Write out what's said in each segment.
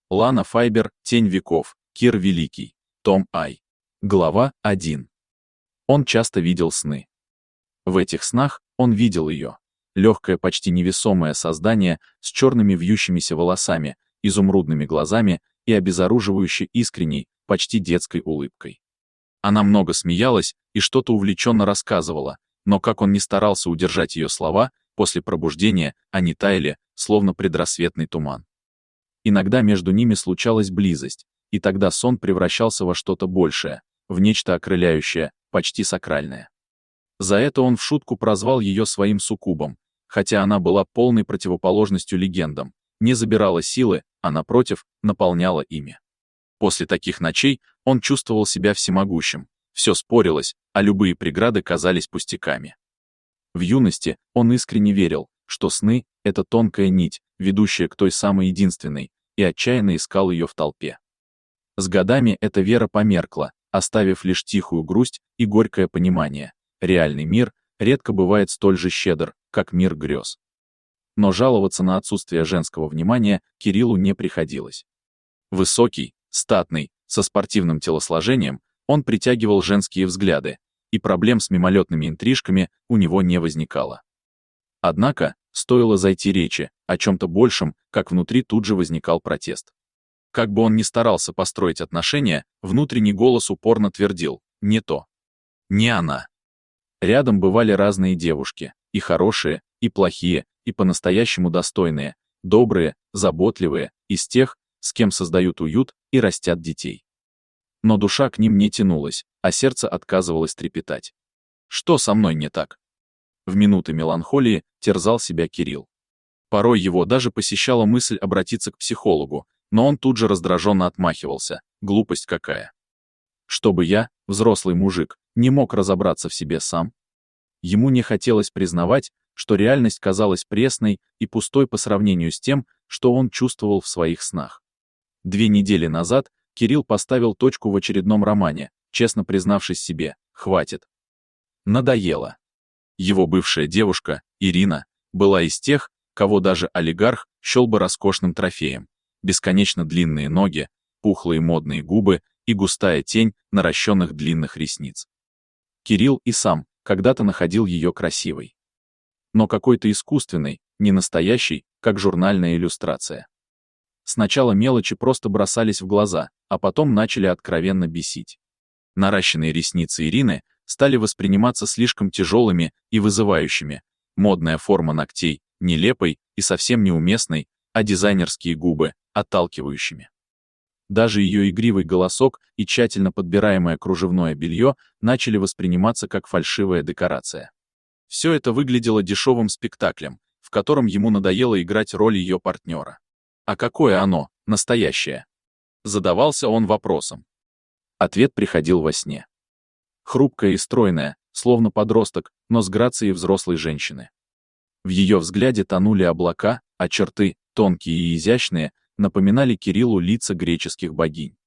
Лана Файбер, Тень веков, Кир Великий, том I. Глава 1. Он часто видел сны. В этих снах он видел ее. Легкое, почти невесомое создание с черными вьющимися волосами, изумрудными глазами и обезоруживающе искренней, почти детской улыбкой. Она много смеялась и что-то увлеченно рассказывала, но как он ни старался удержать ее слова, после пробуждения они таяли, словно предрассветный туман. Иногда между ними случалась близость, и тогда сон превращался во что-то большее, в нечто окрыляющее, почти сакральное. За это он в шутку прозвал ее своим суккубом, хотя она была полной противоположностью легендам, не забирала силы, а напротив, наполняла ими. После таких ночей он чувствовал себя всемогущим, все спорилось, а любые преграды казались пустяками. В юности он искренне верил, что сны — это тонкая нить, ведущая к той самой единственной, и отчаянно искал ее в толпе. С годами эта вера померкла, оставив лишь тихую грусть и горькое понимание. Реальный мир редко бывает столь же щедр, как мир грез. Но жаловаться на отсутствие женского внимания Кириллу не приходилось. Высокий, статный, со спортивным телосложением, он притягивал женские взгляды, и проблем с мимолетными интрижками у него не возникало. Однако, стоило зайти речи о чем-то большем, как внутри тут же возникал протест. Как бы он ни старался построить отношения, внутренний голос упорно твердил: не то. Не она. Рядом бывали разные девушки, и хорошие, и плохие, и по-настоящему достойные, добрые, заботливые, из тех, с кем создают уют и растят детей. Но душа к ним не тянулась, а сердце отказывалось трепетать. Что со мной не так? В минуты меланхолии терзал себя Кирилл. Порой его даже посещала мысль обратиться к психологу, но он тут же раздраженно отмахивался. Глупость какая. Чтобы я, взрослый мужик, не мог разобраться в себе сам? Ему не хотелось признавать, что реальность казалась пресной и пустой по сравнению с тем, что он чувствовал в своих снах. 2 недели назад Кирилл поставил точку в очередном романе, честно признавшись себе: хватит. Надоело. Его бывшая девушка, Ирина, была из тех, кого даже олигарх счел бы роскошным трофеем. Бесконечно длинные ноги, пухлые модные губы и густая тень наращенных длинных ресниц. Кирилл и сам когда-то находил ее красивой. Но какой-то искусственной, не настоящей, как журнальная иллюстрация. Сначала мелочи просто бросались в глаза, а потом начали откровенно бесить. Наращенные ресницы Ирины стали восприниматься слишком тяжелыми и вызывающими, модная форма ногтей — нелепой и совсем неуместной, а дизайнерские губы — отталкивающими. Даже ее игривый голосок и тщательно подбираемое кружевное белье начали восприниматься как фальшивая декорация. Все это выглядело дешевым спектаклем, в котором ему надоело играть роль ее партнера. А какое оно, настоящее? Задавался он вопросом. Ответ приходил во сне. Хрупкая и стройная, словно подросток, но с грацией взрослой женщины. В ее взгляде тонули облака, а черты, тонкие и изящные, напоминали Кириллу лица греческих богинь.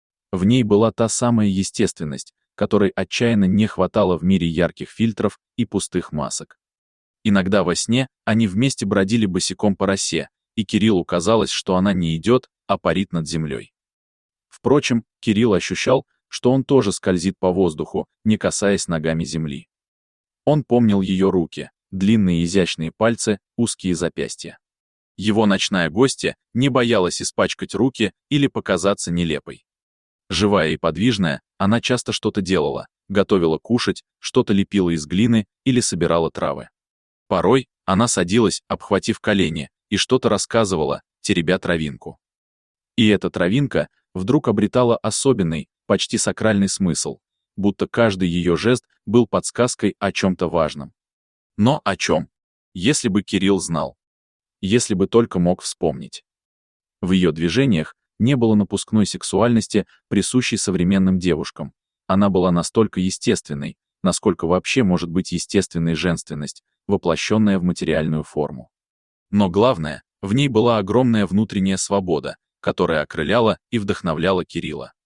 В ней была та самая естественность, которой отчаянно не хватало в мире ярких фильтров и пустых масок. Иногда во сне они вместе бродили босиком по росе, и Кириллу казалось, что она не идет, а парит над землей. Впрочем, Кирилл ощущал, что он тоже скользит по воздуху, не касаясь ногами земли. Он помнил ее руки, длинные изящные пальцы, узкие запястья. Его ночная гостья не боялась испачкать руки или показаться нелепой. Живая и подвижная, она часто что-то делала, готовила кушать, что-то лепила из глины или собирала травы. Порой она садилась, обхватив колени, и что-то рассказывала, теребя травинку. И эта травинка вдруг обретала особенный, почти сакральный смысл, будто каждый ее жест был подсказкой о чем-то важном. Но о чем? Если бы Кирилл знал. Если бы только мог вспомнить. В ее движениях не было напускной сексуальности, присущей современным девушкам. Она была настолько естественной, насколько вообще может быть естественной женственность, воплощенная в материальную форму. Но главное, в ней была огромная внутренняя свобода, которая окрыляла и вдохновляла Кирилла.